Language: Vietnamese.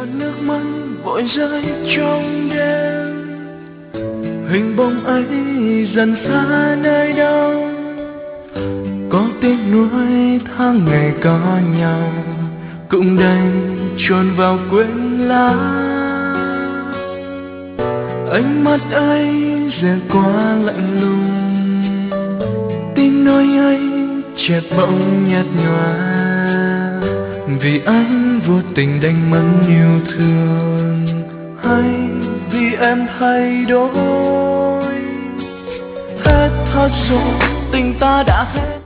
giọt nước mắt vội rơi trong đêm, hình bóng ấy dần xa nơi đâu, có tiếc nuối tháng ngày có nhau cũng đành chôn vào quên lãng. Ánh mắt ấy giờ quá lạnh lùng, tiếng nói ấy chợt bỗng nhạt nhòa, vì anh vô tình đánh mất yêu thương, hay vì em thay đổi. Hết rồi tình ta đã hết.